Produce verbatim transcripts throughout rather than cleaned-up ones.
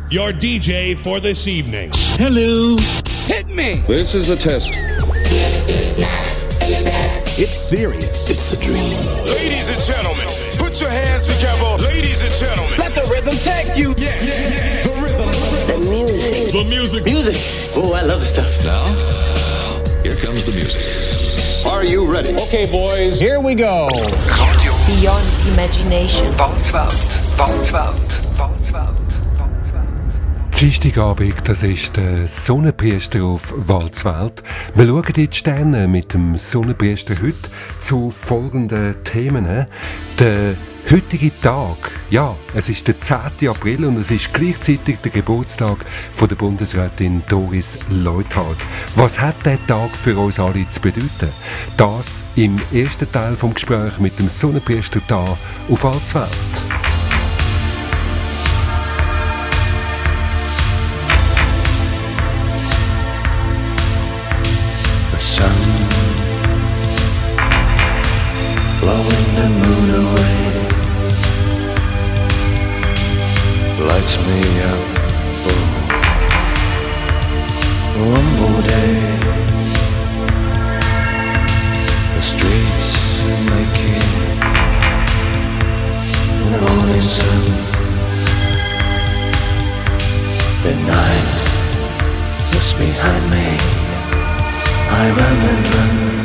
your D J for this evening. Hello. Hit me. This is a test. It's serious. It's a dream. Ladies and gentlemen, put your hands together. Ladies and gentlemen. Let the rhythm take you. Yeah, yeah, yeah. The rhythm. The music. The music. Music. Oh, I love stuff. Now, here comes the music. Are you ready? Okay, boys, here we go. Beyond imagination. Walzwelt. Walzwelt. Walzwelt. Dienstagabend, das ist der Sonnenpriester auf Walzwelt. Wir schauen in die Sterne mit dem Sonnenpriester heute zu folgenden Themen. Der heutige Tag, ja, es ist der zehnten April und es ist gleichzeitig der Geburtstag von der Bundesrätin Doris Leuthard. Was hat der Tag für uns alle zu bedeuten? Das im ersten Teil vom Gespräch mit dem Sonnenpriester da auf Walzwelt. Blowing the moon away, lights me up for one more day. The streets are making in the morning sun. The night is behind me. I run and run.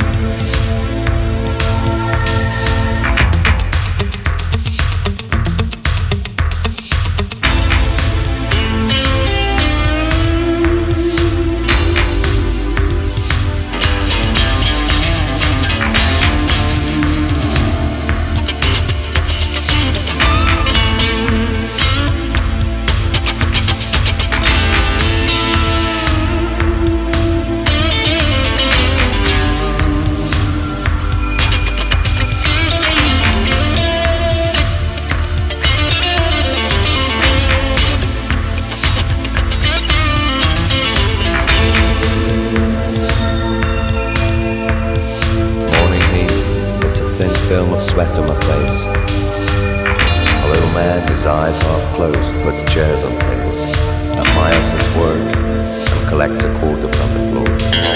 Sweat on my face. A little man whose eyes half closed puts chairs on tables, admires his work, and collects a quarter from the floor.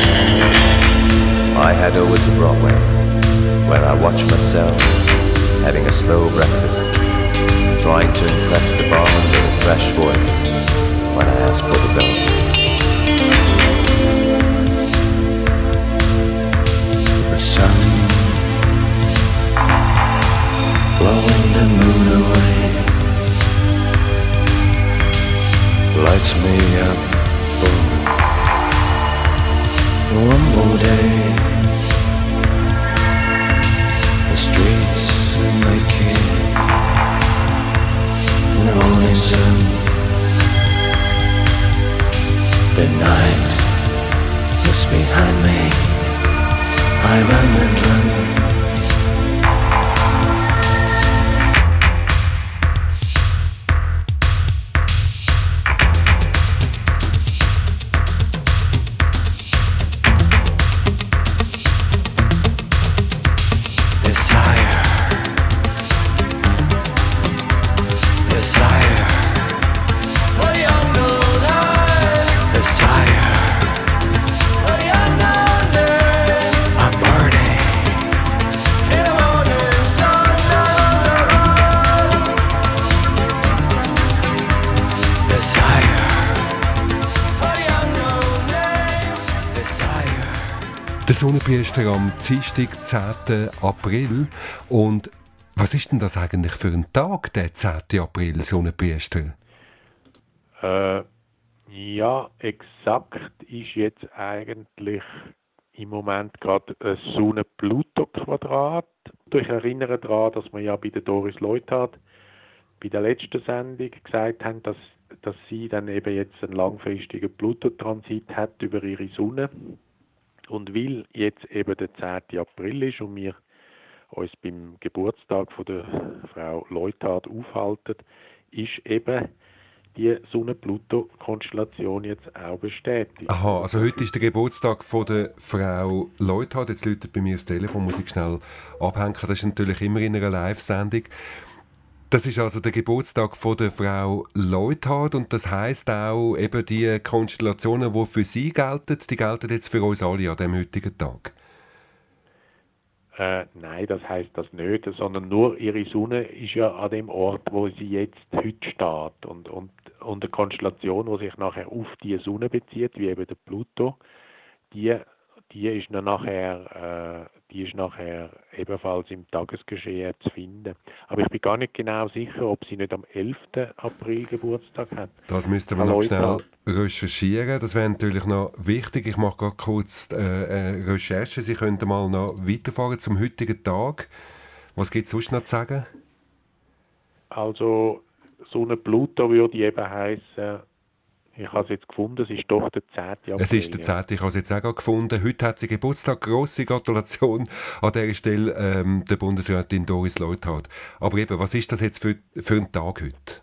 I head over to Broadway, where I watch myself having a slow breakfast, trying to impress the barman with a fresh voice when I ask for the bill. The sun blowing the moon away, lights me up for one more day. The streets are making in the morning sun. The night is behind me. I run and run. Der Sonnenpriester am Dienstag, zehnten April. Und was ist denn das eigentlich für ein Tag, der zehnten April, Sonnenpriester? Äh, ja, exakt ist jetzt eigentlich im Moment gerade ein Sonne-Pluto-Quadrat. Ich erinnere daran, dass wir ja bei der Doris Leuthard bei der letzten Sendung gesagt haben, dass, dass sie dann eben jetzt einen langfristigen Pluto-Transit hat über ihre Sonne. Und weil jetzt eben der zehnten April ist und wir uns beim Geburtstag von der Frau Leuthard aufhalten, ist eben die Sonne-Pluto-Konstellation jetzt auch bestätigt. Aha, also heute ist der Geburtstag von der Frau Leuthard. Jetzt läutet bei mir das Telefon, muss ich schnell abhängen. Das ist natürlich immer in einer Live-Sendung. Das ist also der Geburtstag von der Frau Leuthard und das heisst auch, eben die Konstellationen, die für sie gelten, die gelten jetzt für uns alle an diesem heutigen Tag? Äh, nein, das heisst das nicht, sondern nur ihre Sonne ist ja an dem Ort, wo sie jetzt heute steht. Und, und, und eine Konstellation, die sich nachher auf die Sonne bezieht, wie eben der Pluto, die, die, ist, dann nachher, äh, die ist nachher ebenfalls im Tagesgeschehen zu finden. Aber ich bin gar nicht genau sicher, ob sie nicht am elften April Geburtstag hat. Das müssten wir noch schnell recherchieren. Das wäre natürlich noch wichtig. Ich mache gerade kurz äh, eine Recherche. Sie könnten mal noch weiterfahren zum heutigen Tag. Was gibt es sonst noch zu sagen? Also, Sonne Pluto würde eben heissen, ich habe es jetzt gefunden, es ist doch der zehnte April. Es ist der zehnte Ich habe es jetzt auch gerade gefunden. Heute hat sie Geburtstag. Grosse Gratulation an dieser Stelle ähm, der Bundesrätin Doris Leuthard. Aber eben, was ist das jetzt für, für ein Tag heute?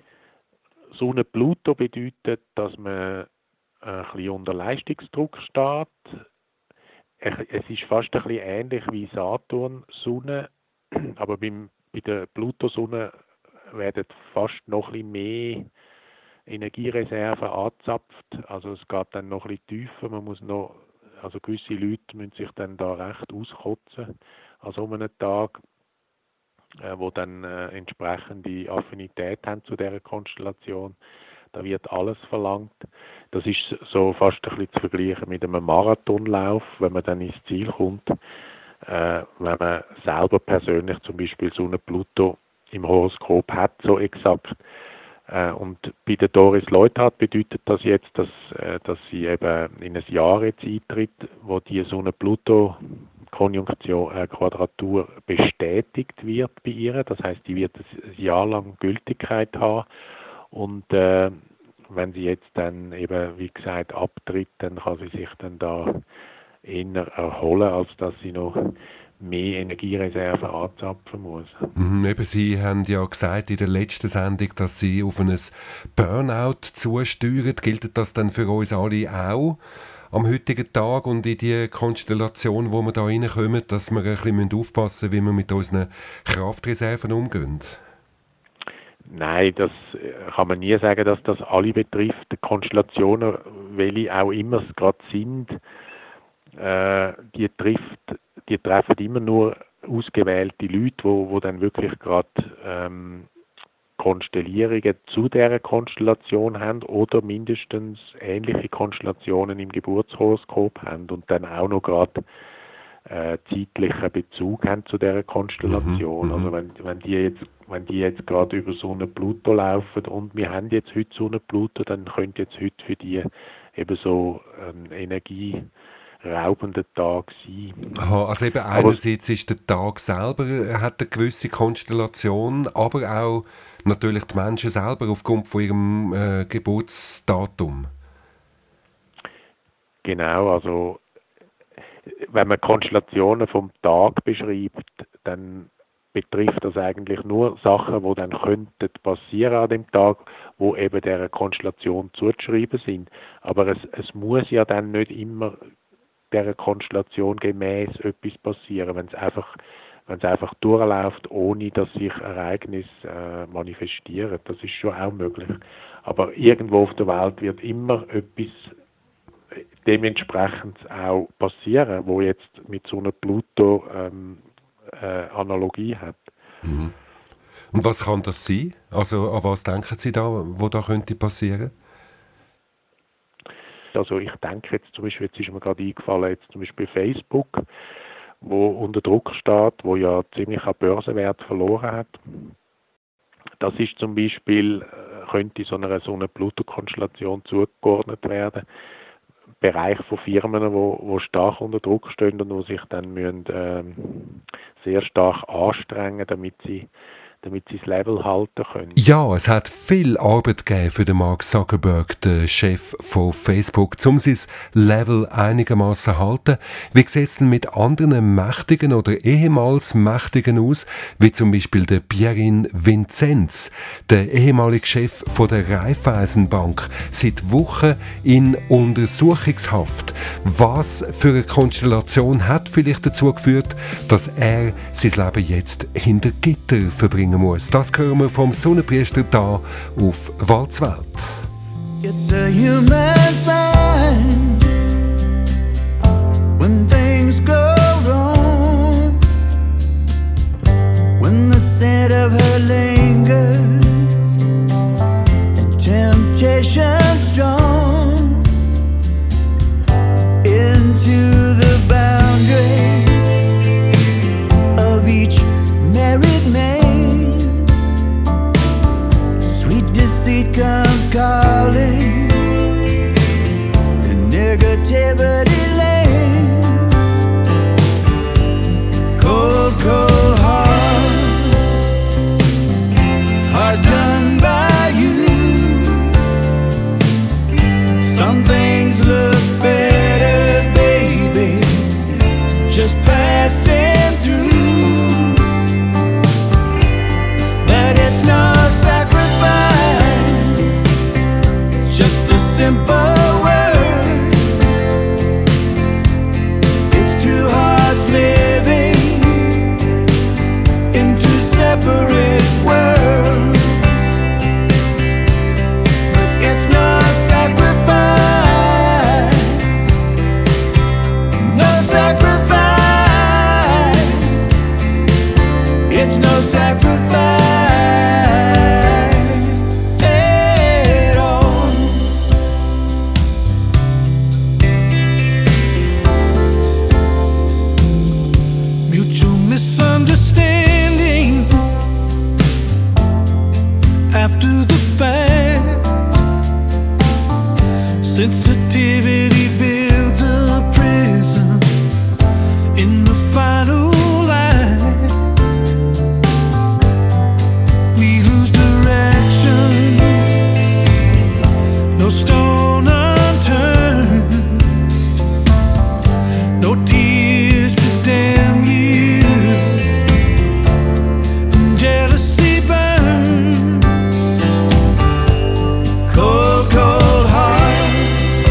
Sonne Pluto bedeutet, dass man ein bisschen unter Leistungsdruck steht. Es ist fast ein bisschen ähnlich wie Saturn-Sonne, aber beim, bei der Pluto-Sonne werden fast noch ein bisschen mehr Energiereserven angezapft, also es geht dann noch ein bisschen tiefer, man muss noch, also gewisse Leute müssen sich dann da recht auskotzen an so einem Tag, äh, wo dann äh, entsprechende Affinität haben zu dieser Konstellation. Da wird alles verlangt. Das ist so fast ein bisschen zu vergleichen mit einem Marathonlauf, wenn man dann ins Ziel kommt, äh, wenn man selber persönlich zum Beispiel Sonne Pluto im Horoskop hat, so exakt. Und bei der Doris Leuthard bedeutet das jetzt, dass, dass sie eben in ein Jahr jetzt eintritt, wo die Sonne-Pluto-Konjunktion, äh, Quadratur bestätigt wird bei ihr. Das heißt, die wird ein Jahr lang Gültigkeit haben. Und äh, wenn sie jetzt dann eben, wie gesagt, abtritt, dann kann sie sich dann da eher erholen, als dass sie noch mehr Energiereserven anzapfen muss. Mhm, eben, Sie haben ja gesagt in der letzten Sendung, dass Sie auf ein Burnout zusteuern. Gilt das dann für uns alle auch am heutigen Tag und in die Konstellation, wo wir da reinkommen, dass wir ein bisschen aufpassen müssen, wie wir mit unseren Kraftreserven umgehen? Nein, das kann man nie sagen, dass das alle betrifft. Die Konstellationen, welche auch immer es gerade sind, äh, die trifft die treffen immer nur ausgewählte Leute, wo, wo dann wirklich gerade ähm, Konstellierungen zu dieser Konstellation haben oder mindestens ähnliche Konstellationen im Geburtshoroskop haben und dann auch noch gerade äh, zeitlichen Bezug haben zu dieser Konstellation. Mhm, also wenn, wenn die jetzt, wenn die jetzt gerade über Sonne Pluto laufen und wir haben jetzt heute Sonne Pluto, dann könnte jetzt heute für die eben so ein Energie raubender Tag sein. Aha, also eben einerseits ist der Tag selber, hat eine gewisse Konstellation, aber auch natürlich die Menschen selber aufgrund von ihrem äh, Geburtsdatum. Genau, also wenn man Konstellationen vom Tag beschreibt, dann betrifft das eigentlich nur Sachen, die dann könnten passieren an dem Tag, wo eben dieser Konstellation zuzuschreiben sind. Aber es, es muss ja dann nicht immer dieser Konstellation gemäß etwas passieren, wenn es einfach, wenn es einfach durchläuft, ohne dass sich Ereignisse äh, manifestieren. Das ist schon auch möglich. Aber irgendwo auf der Welt wird immer etwas dementsprechend auch passieren, wo jetzt mit so einer Pluto ähm, äh, Analogie hat. Mhm. Und was kann das sein? Also an was denken Sie da, wo da könnte passieren? Also ich denke jetzt zum Beispiel, jetzt ist mir gerade eingefallen, jetzt zum Beispiel Facebook, wo unter Druck steht, wo ja ziemlich an Börsenwert verloren hat. Das ist zum Beispiel, könnte so einer so einer Pluto-Konstellation zugeordnet werden. Bereich von Firmen, wo, wo stark unter Druck stehen und wo sich dann müssen, ähm, sehr stark anstrengen, damit sie damit sie das Level halten können. Ja, es hat viel Arbeit gegeben für den Mark Zuckerberg, den Chef von Facebook, um sein Level einigermaßen zu halten. Wie sieht es denn mit anderen Mächtigen oder ehemals Mächtigen aus, wie zum Beispiel der Pierin Vinzenz, der ehemalige Chef von der Raiffeisenbank, seit Wochen in Untersuchungshaft. Was für eine Konstellation hat vielleicht dazu geführt, dass er sein Leben jetzt hinter Gitter verbringt? bringen muss. Das hören wir vom Sonnenpriester da auf Walzwelt. It's a human sign when things go wrong, when the scent of her lingers and temptation strong into the boundary of each married man. Sweet deceit comes calling, and negativity lands. Cold, cold heart, heart done by you. Some things look better, baby, just passing through. But it's no sacrifice, just a simple word. It's two hearts living in two separate worlds. But it's no sacrifice, no sacrifice. It's no sacrifice. Misunderstanding after the fact, sensitivity builds a prison in the final act. We lose direction, no stone unturned, no tears to damn you. Jealousy burns, cold, cold heart,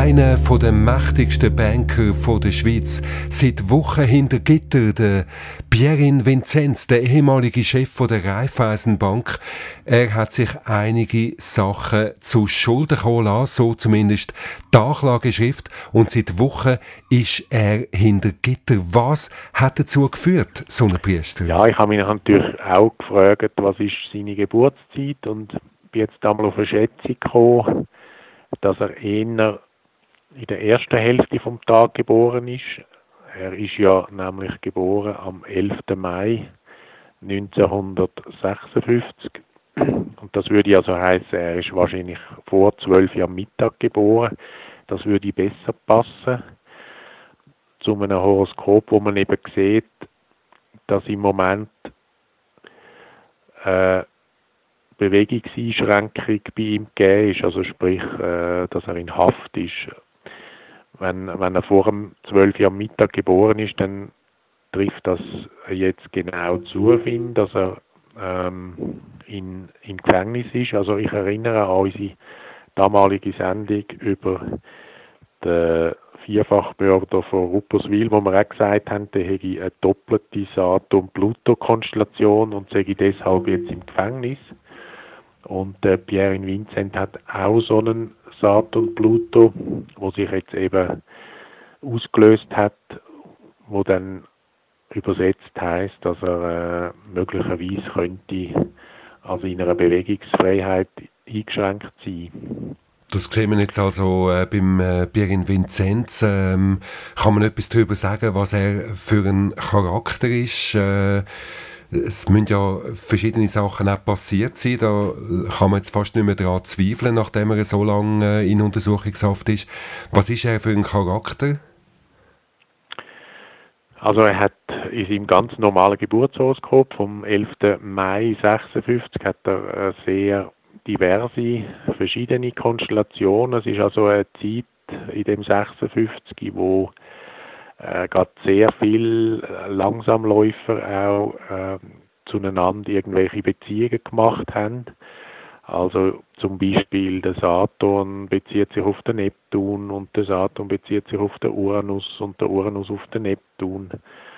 Einer der mächtigsten Banker der Schweiz, seit Wochen hinter Gitter, der Pierin Vinzenz, der ehemalige Chef der Raiffeisenbank. Er hat sich einige Sachen zu Schulden kommen lassen, so zumindest die Anklageschrift. Und seit Wochen ist er hinter Gitter. Was hat dazu geführt, so ein Priester? Ja, ich habe mich natürlich auch gefragt, was ist seine Geburtszeit, und bin jetzt einmal auf eine Schätzung gekommen, dass er eher in der ersten Hälfte vom Tag geboren ist. Er ist ja nämlich geboren am elften Mai neunzehnhundertsechsundfünfzig. Und das würde also heißen, er ist wahrscheinlich vor zwölf Uhr am Mittag geboren. Das würde besser passen zu einem Horoskop, wo man eben sieht, dass im Moment äh, Bewegungseinschränkung bei ihm gegeben ist, also sprich, äh, dass er in Haft ist. Wenn, wenn er vor dem zwölf Uhr am Mittag geboren ist, dann trifft das jetzt genau zu, finde, dass er ähm, in, im Gefängnis ist. Also ich erinnere an unsere damalige Sendung über den Vierfachmörder von Rupperswil, wo wir auch gesagt haben, der hätte eine doppelte Saturn-Pluto-Konstellation und sei deshalb jetzt im Gefängnis. Und äh, Pierin Vinzenz hat auch so einen Saturn-Pluto, wo sich jetzt eben ausgelöst hat, wo dann übersetzt heißt, dass er äh, möglicherweise könnte also in einer Bewegungsfreiheit eingeschränkt sein. Das sehen wir jetzt also äh, beim äh, Pierin Vinzenz. Ähm, kann man etwas darüber sagen, was er für ein Charakter ist? Äh, es müssen ja verschiedene Sachen auch passiert sein. Da kann man jetzt fast nicht mehr daran zweifeln, nachdem er so lange äh, in Untersuchungshaft ist. Was ist er für ein Charakter? Also er hat in seinem ganz normalen Geburtshoroskop vom elften Mai sechsundfünfzig hat er sehr diverse, verschiedene Konstellationen. Es ist also eine Zeit in dem sechsundfünfzig, wo äh, gerade sehr viel Langsamläufer auch äh, zueinander irgendwelche Beziehungen gemacht haben. Also zum Beispiel der Saturn bezieht sich auf den Neptun und der Saturn bezieht sich auf den Uranus und der Uranus auf den Neptun.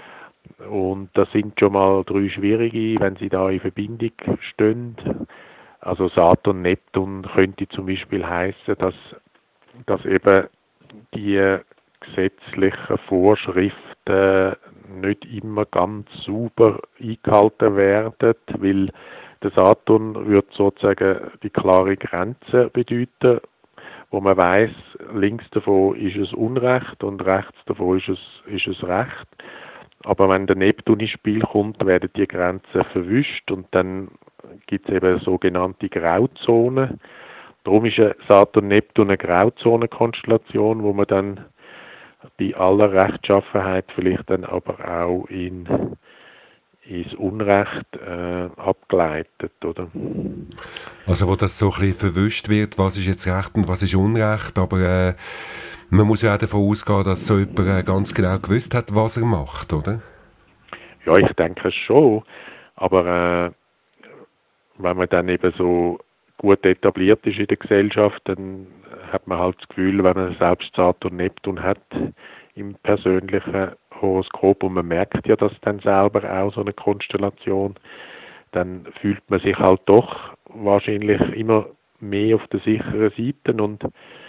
Und das sind schon mal drei schwierige, wenn sie da in Verbindung stehen. Also Saturn, Neptun könnte zum Beispiel heißen, dass, dass eben die gesetzlichen Vorschriften nicht immer ganz sauber eingehalten werden, weil der Saturn würde sozusagen die klare Grenze bedeuten, wo man weiß, links davon ist es Unrecht und rechts davon ist es, ist es Recht. Aber wenn der Neptun ins Spiel kommt, werden die Grenzen verwischt und dann gibt es eben sogenannte Grauzonen. Darum ist Saturn-Neptun eine Grauzonenkonstellation, wo man dann bei aller Rechtschaffenheit vielleicht dann aber auch in ins Unrecht äh, abgeleitet, oder? Also wo das so ein bisschen verwischt wird, was ist jetzt Recht und was ist Unrecht, aber äh, man muss ja auch davon ausgehen, dass so jemand äh, ganz genau gewusst hat, was er macht, oder? Ja, ich denke schon, aber äh, wenn man dann eben so gut etabliert ist in der Gesellschaft, dann hat man halt das Gefühl, wenn man selbst Saturn Neptun hat im persönlichen Horoskop und man merkt ja das dann selber auch, so eine Konstellation, dann fühlt man sich halt doch wahrscheinlich immer mehr auf der sicheren Seite und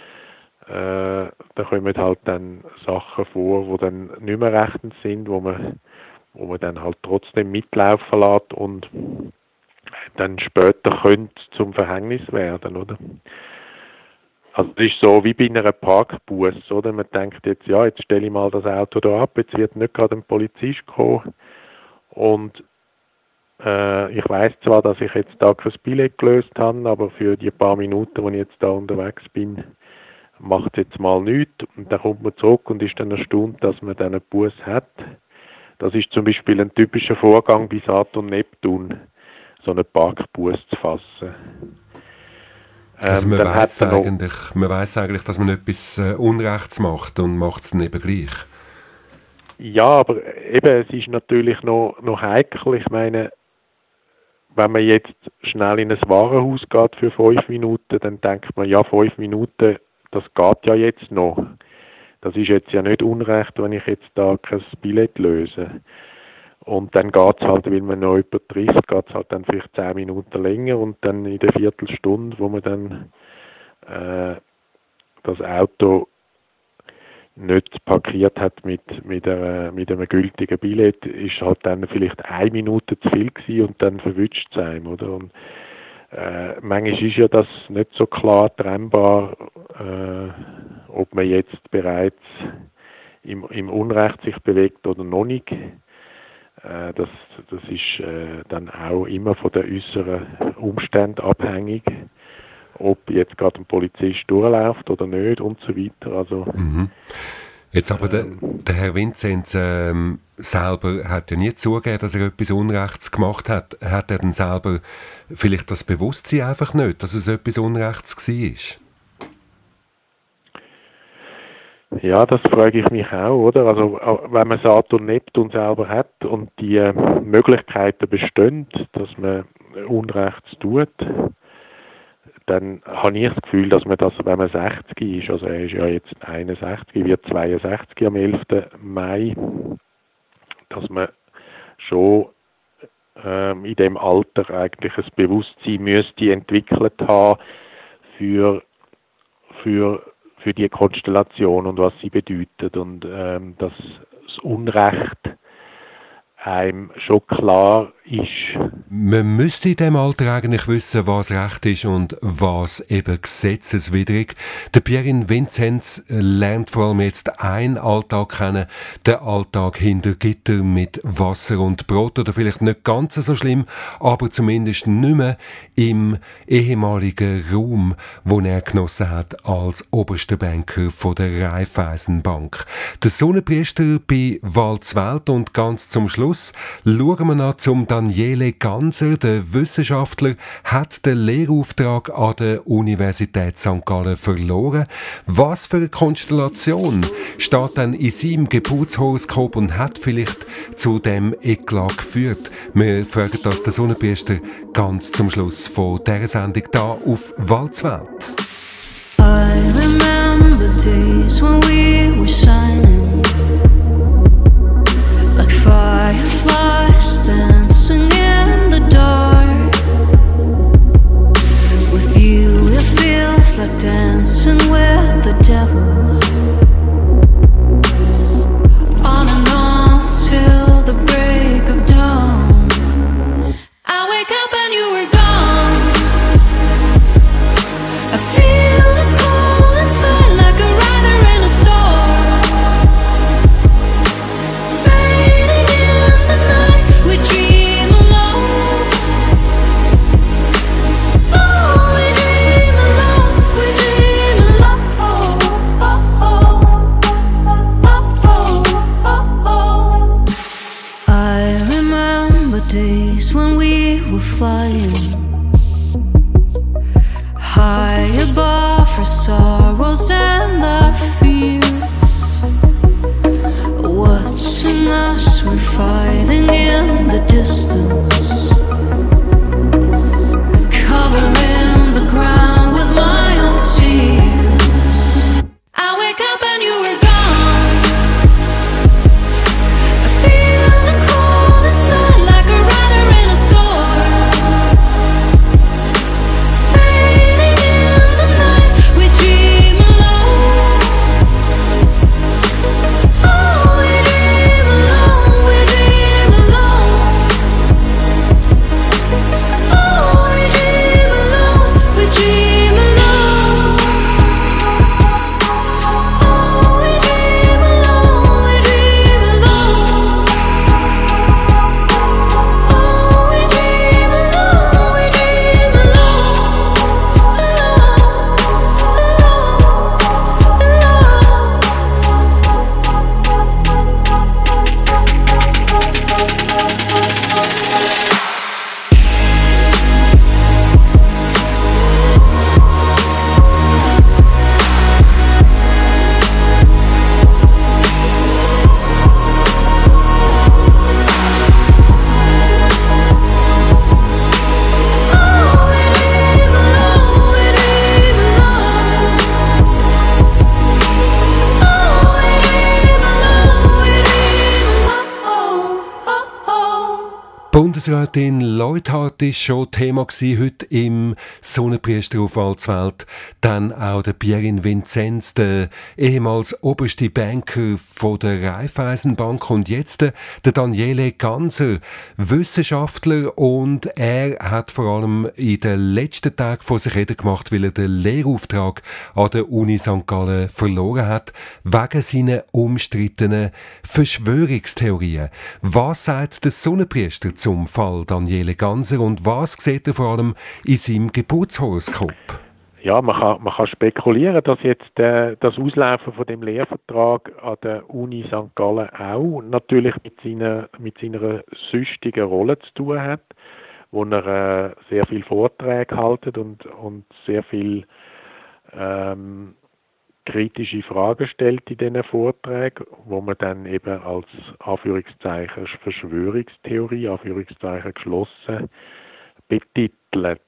äh, da kommen halt dann Sachen vor, wo dann nicht mehr rechtens sind, wo man, wo man dann halt trotzdem mitlaufen lässt und dann später könnte zum Verhängnis werden, oder? Also es ist so wie bei einer Parkbusse, oder? Man denkt jetzt, ja, jetzt stelle ich mal das Auto da ab, jetzt wird nicht gerade ein Polizist kommen und äh, ich weiß zwar, dass ich jetzt da kein Billett gelöst habe, aber für die paar Minuten, wo ich jetzt da unterwegs bin, macht es jetzt mal nichts und dann kommt man zurück und ist dann erstaunt, dass man dann einen Bus hat. Das ist zum Beispiel ein typischer Vorgang bei Saturn Neptun, so einen Parkbus zu fassen. Also Ähm, man dann weiss hat er noch- eigentlich, man weiss eigentlich, dass man etwas äh, Unrechts macht und macht es dann eben gleich. Ja, aber eben, es ist natürlich noch, noch heikel. Ich meine, wenn man jetzt schnell in ein Warenhaus geht für fünf Minuten, dann denkt man, ja, fünf Minuten das geht ja jetzt noch. Das ist jetzt ja nicht Unrecht, wenn ich jetzt da kein Billett löse. Und dann geht es halt, weil man noch jemanden trifft, geht es halt dann vielleicht zehn Minuten länger und dann in der Viertelstunde, wo man dann äh, das Auto nicht parkiert hat mit, mit, einer, mit einem gültigen Billett, ist halt dann vielleicht eine Minute zu viel gewesen und dann verwünscht es einem, oder? Und äh, manchmal ist ja das nicht so klar trennbar, äh, ob man jetzt bereits im, im Unrecht sich bewegt oder noch nicht. Äh, das, das ist äh, dann auch immer von den äußeren Umständen abhängig, ob jetzt gerade ein Polizist durchläuft oder nicht und so weiter. Also, mhm. Jetzt aber ähm, der, der Herr Vinzenz ähm, selber hat ja nie zugegeben, dass er etwas Unrechts gemacht hat. Hat er denn selber vielleicht das Bewusstsein einfach nicht, dass es etwas Unrechts war? Ja, das frage ich mich auch, oder? Also wenn man Saturn Neptun selber hat und die äh, Möglichkeiten bestehen, dass man Unrechts tut, dann habe ich das Gefühl, dass man das, wenn man sechzig ist, also er ist ja jetzt einundsechzig, wird zweiundsechzig am elften Mai, dass man schon ähm, in dem Alter eigentlich ein Bewusstsein müsste entwickelt haben für, für, für die Konstellation und was sie bedeutet und ähm, dass das Unrecht einem schon klar ist. Man müsste in diesem Alter eigentlich wissen, was Recht ist und was eben gesetzeswidrig. Der Pierin Vinzenz lernt vor allem jetzt einen Alltag kennen, den Alltag hinter Gitter mit Wasser und Brot, oder vielleicht nicht ganz so schlimm, aber zumindest nicht mehr im ehemaligen Raum, den er genossen hat als oberster Banker von der Raiffeisenbank. Der Sonnenpriester bei Walzwelt, und ganz zum Schluss schauen wir noch zum Daniele Ganser. Der Wissenschaftler hat den Lehrauftrag an der Universität Sankt Gallen verloren. Was für eine Konstellation steht dann in seinem Geburtshoroskop und hat vielleicht zu dem Eklat geführt? Wir fragen das den Sonnenpriester ganz zum Schluss von dieser Sendung hier auf Walzwelt. I remember days when we were shining like fireflies dancing in the dark. With you it feels like dancing with the devil. On and on till the break of dawn. I wake up and you were gone. I feel the cold inside like a rider in a storm. Fading in the night, we dream alone. Oh, we dream alone, we dream alone. Oh, oh, oh, oh, oh, oh. I remember days when we were flying high above our sorrows and our fears. Watching us, we're fighting in the distance, covering the ground with my own tears. I wake up and you were gone. I feel the cold inside like a rider in a storm. Fading in the night, we dream alone. Oh, we dream alone, we dream alone. Bundesrätin Leuthard war schon Thema heute im Sonnenpriester auf Walzwelt. Dann auch der Pierin Vinzenz, der ehemals oberste Banker von der Raiffeisenbank, und jetzt der Daniele Ganser, Wissenschaftler, und er hat vor allem in den letzten Tagen vor sich reden gemacht, weil er den Lehrauftrag an der Uni Sankt Gallen verloren hat, wegen seiner umstrittenen Verschwörungstheorien. Was sagt der Sonnenpriester zum Fall Daniele Ganser und was sieht er vor allem in seinem Geburtshoroskop? Ja, man kann, man kann spekulieren, dass jetzt äh, das Auslaufen von dem Lehrvertrag an der Uni Sankt Gallen auch natürlich mit seiner, mit seiner süchtigen Rolle zu tun hat, wo er äh, sehr viele Vorträge hält und, und sehr viel ähm, kritische Fragen stellt in diesen Vorträgen, wo man dann eben als Anführungszeichen Verschwörungstheorie, Anführungszeichen geschlossen, betitelt.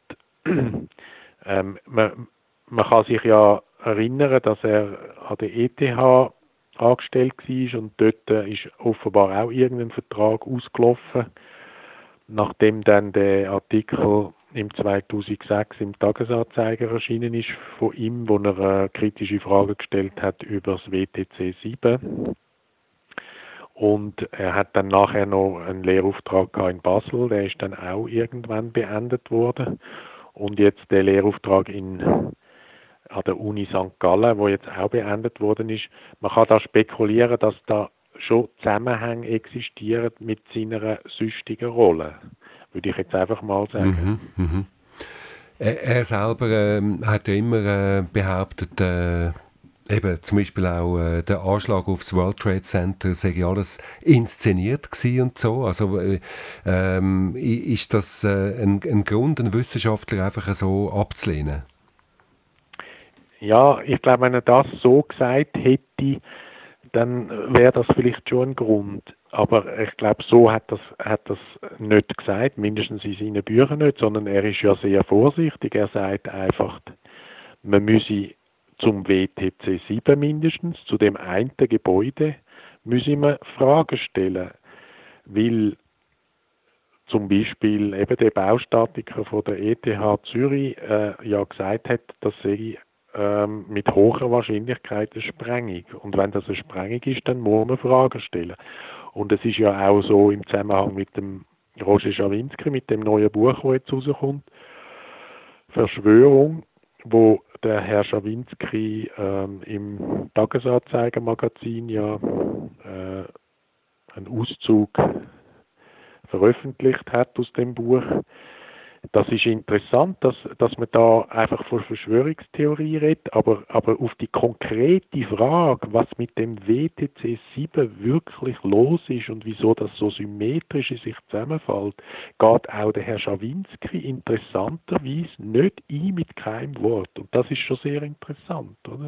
ähm, man, man kann sich ja erinnern, dass er an der E T H angestellt war und dort ist offenbar auch irgendein Vertrag ausgelaufen, nachdem dann der Artikel im zweitausendsechs im Tagesanzeiger erschienen ist von ihm, wo er äh, kritische Fragen gestellt hat über das W T C sieben. Und er hat dann nachher noch einen Lehrauftrag gehabt in Basel, der ist dann auch irgendwann beendet worden. Und jetzt der Lehrauftrag in, an der Uni Sankt Gallen, wo jetzt auch beendet worden ist. Man kann da spekulieren, dass da schon Zusammenhänge existieren mit seiner süchtigen Rolle. Würde ich jetzt einfach mal sagen. Mhm, mhm. Er, er selber ähm, hat ja immer äh, behauptet, äh, eben zum Beispiel auch äh, der Anschlag auf das World Trade Center sei alles inszeniert gewesen und so. Also äh, ähm, ist das äh, ein, ein Grund, einen Wissenschaftler einfach so abzulehnen? Ja, ich glaube, wenn er das so gesagt hätte, dann wäre das vielleicht schon ein Grund. Aber ich glaube, so hat das, hat das nicht gesagt, mindestens in seinen Büchern nicht, sondern er ist ja sehr vorsichtig. Er sagt einfach, man müsse zum W T C sieben mindestens, zu dem einen Gebäude, müsse man Fragen stellen. Weil zum Beispiel eben der Baustatiker von der E T H Zürich äh, ja gesagt hat, dass sei ähm, mit hoher Wahrscheinlichkeit eine Sprengung. Und wenn das eine Sprengung ist, dann muss man Fragen stellen. Und es ist ja auch so im Zusammenhang mit dem Roger Schawinski, mit dem neuen Buch, das jetzt rauskommt, Verschwörung, wo der Herr Schawinski ähm, im Tagesanzeiger-Magazin ja äh, einen Auszug veröffentlicht hat aus dem Buch. Das ist interessant, dass, dass man da einfach von Verschwörungstheorie redet, aber, aber auf die konkrete Frage, was mit dem W T C sieben wirklich los ist und wieso das so symmetrisch in sich zusammenfällt, geht auch der Herr Schawinski interessanterweise nicht ein mit keinem Wort. Und das ist schon sehr interessant, oder?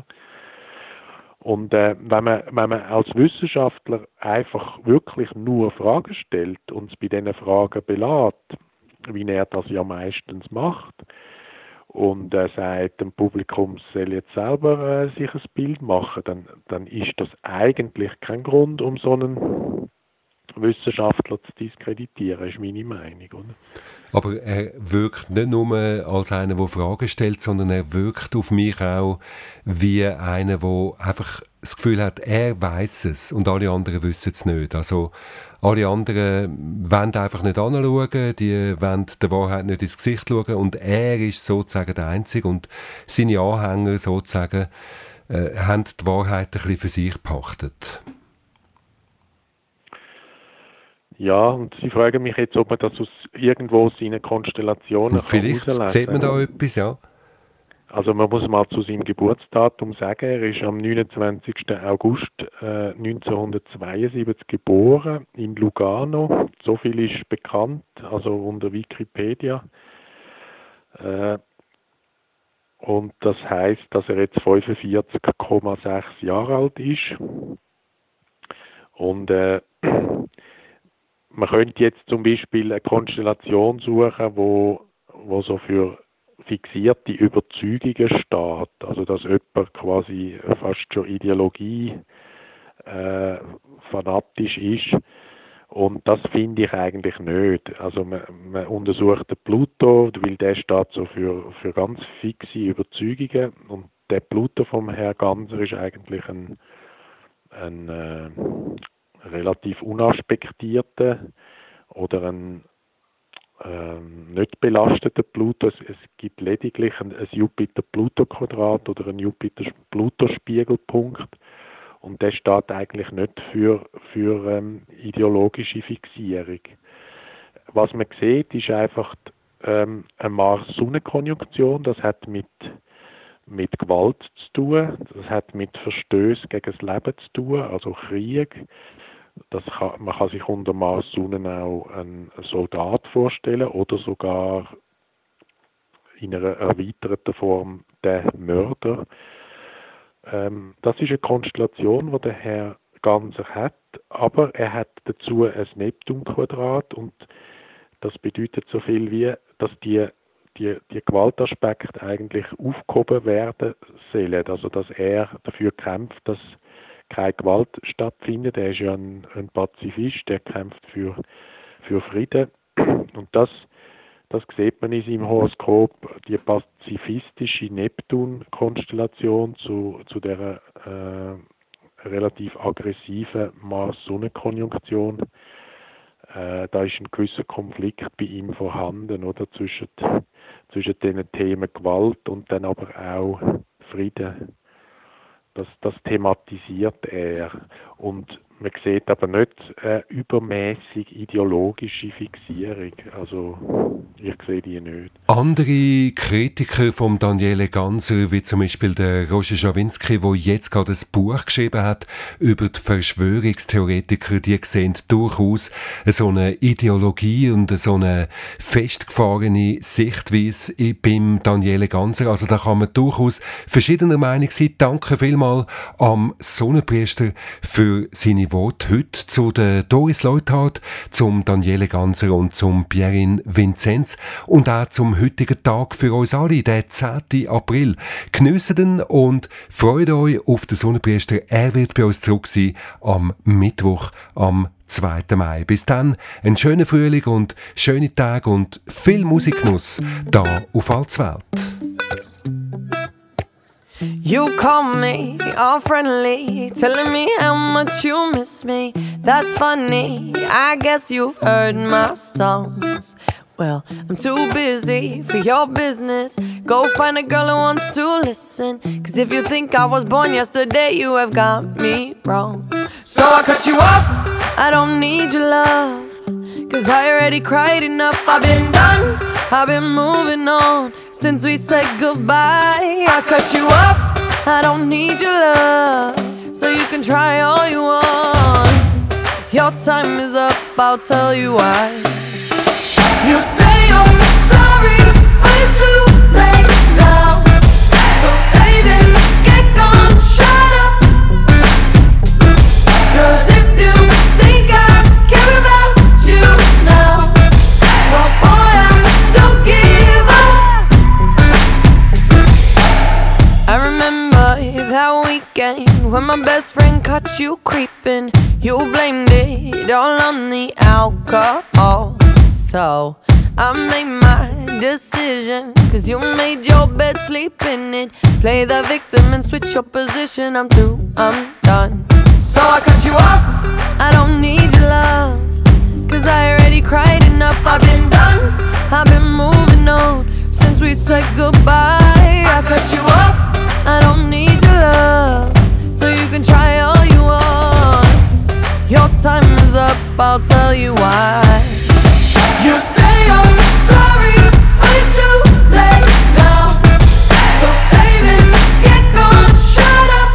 Und äh, wenn man, wenn man als Wissenschaftler einfach wirklich nur Fragen stellt und es bei diesen Fragen belässt, wie er das ja meistens macht, und er sagt, dem Publikum soll jetzt selber äh, sich ein Bild machen, dann, dann ist das eigentlich kein Grund, um so einen Wissenschaftler zu diskreditieren, ist meine Meinung. Oder? Aber er wirkt nicht nur als einer, der Fragen stellt, sondern er wirkt auf mich auch wie einer, der einfach das Gefühl hat, er weiß es und alle anderen wissen es nicht. Also alle anderen wollen einfach nicht anschauen, die wollen der Wahrheit nicht ins Gesicht schauen und er ist sozusagen der Einzige und seine Anhänger sozusagen äh, haben die Wahrheit ein bisschen für sich gepachtet. Ja, und Sie fragen mich jetzt, ob man das aus irgendwo aus seinen Konstellationen vielleicht herauslesen kann. Sieht man da etwas, ja? Also man muss mal zu seinem Geburtsdatum sagen, er ist am neunundzwanzigsten August äh, neunzehnhundertzweiundsiebzig geboren in Lugano. So viel ist bekannt, also unter Wikipedia. Äh, und das heißt, dass er jetzt fünfundvierzig Komma sechs Jahre alt ist. Und äh, man könnte jetzt zum Beispiel eine Konstellation suchen, wo, wo so für fixierte Überzeugungen steht. Also dass jemand quasi fast schon Ideologie äh, fanatisch ist Und das finde ich eigentlich nicht. Also man, man untersucht den Pluto, weil der steht so für, für ganz fixe Überzeugungen. Und der Pluto vom Herrn Ganser ist eigentlich ein, ein äh, relativ unaspektierter oder ein äh, nicht belasteter Pluto. Es, es gibt lediglich ein, ein Jupiter-Pluto-Quadrat oder ein Jupiter-Pluto-Spiegelpunkt. Und das steht eigentlich nicht für, für ähm, ideologische Fixierung. Was man sieht, ist einfach ähm, eine Mars-Sonne-Konjunktion. Das hat mit, mit Gewalt zu tun. Das hat mit Verstößen gegen das Leben zu tun, also Krieg. Das kann, man kann sich unter Mars-Sonne auch einen Soldat vorstellen oder sogar in einer erweiterten Form den Mörder. Ähm, das ist eine Konstellation, die der Herr Ganser hat, aber er hat dazu ein Neptun-Quadrat und das bedeutet so viel wie, dass die, die, die Gewaltaspekte eigentlich aufgehoben werden sollen, also dass er dafür kämpft, dass keine Gewalt stattfindet. Er ist ja ein, ein Pazifist, der kämpft für, für Frieden und das Das sieht man in seinem Horoskop, die pazifistische Neptun-Konstellation zu, zu der äh, relativ aggressiven Mars-Sonne-Konjunktion. Äh, da ist ein gewisser Konflikt bei ihm vorhanden, oder, zwischen, zwischen den Themen Gewalt und dann aber auch Frieden. Das, das thematisiert er. Und man sieht aber nicht eine übermäßig ideologische Fixierung. Also ich sehe die nicht. Andere Kritiker von Daniele Ganser, wie zum Beispiel der Roger Schawinski, der jetzt gerade ein Buch geschrieben hat über die Verschwörungstheoretiker, die sehen durchaus so eine Ideologie und so eine festgefahrene Sichtweise beim Daniele Ganser. Also da kann man durchaus verschiedener Meinung sein. Danke vielmals am Sonnenpriester für seine Worte heute zu der Doris Leuthard, zum Daniele Ganser und zum Pierin Vinzenz und auch zum heutigen Tag für uns alle, der zehnten April. Geniessen den und freut euch auf den Sonnenpriester. Er wird bei uns zurück sein am Mittwoch, am zweiten Mai. Bis dann, einen schönen Frühling und schöne Tage und viel Musikgenuss da auf Allswelt. You call me all friendly, telling me how much you miss me. That's funny, I guess you've heard my songs. Well, I'm too busy for your business. Go find a girl who wants to listen. Cause if you think I was born yesterday, you have got me wrong. So I cut you off, I don't need your love. Cause I already cried enough, I've been done, I've been moving on since we said goodbye. I cut you off, I don't need your love, so you can try all you want. Your time is up, I'll tell you why. You say you're sorry, but it's too late now. So save it, get gone, shut up. Cause if you think I care about you now, well boy, I don't give up. I remember that weekend when my best friend caught you creeping. You blamed it all on the alcohol. So I made my decision, cause you made your bed, sleep in it. Play the victim and switch your position. I'm through, I'm done. So I cut you off, I don't need your love, cause I already cried enough. I've been done, I've been moving on since we said goodbye. I cut you off, I don't need your love, so you can try all you want. Your time is up, I'll tell you why. You say you're sorry, but it's too late now. So save it, get gone, shut up.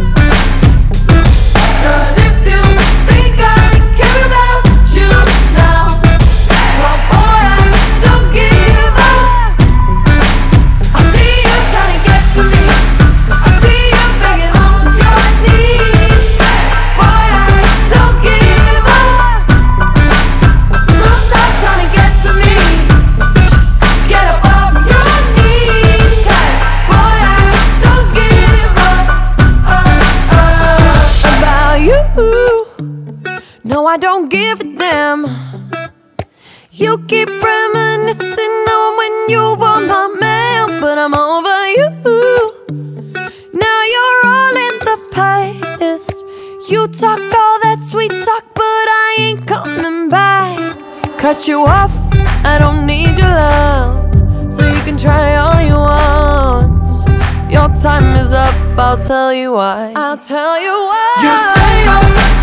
Cause if you think I care about you now, well boy, I don't give up. I see you trying to get to me, I see you begging on your knees. Boy, I don't give up. So stop trying to get to me. No, I don't give a damn. You keep reminiscing on when you were my man, but I'm over you. Now you're all in the past. You talk all that sweet talk, but I ain't coming back. Cut you off, I don't need your love, so you can try all you want. Your time is up, I'll tell you why. I'll tell you why. You say I'm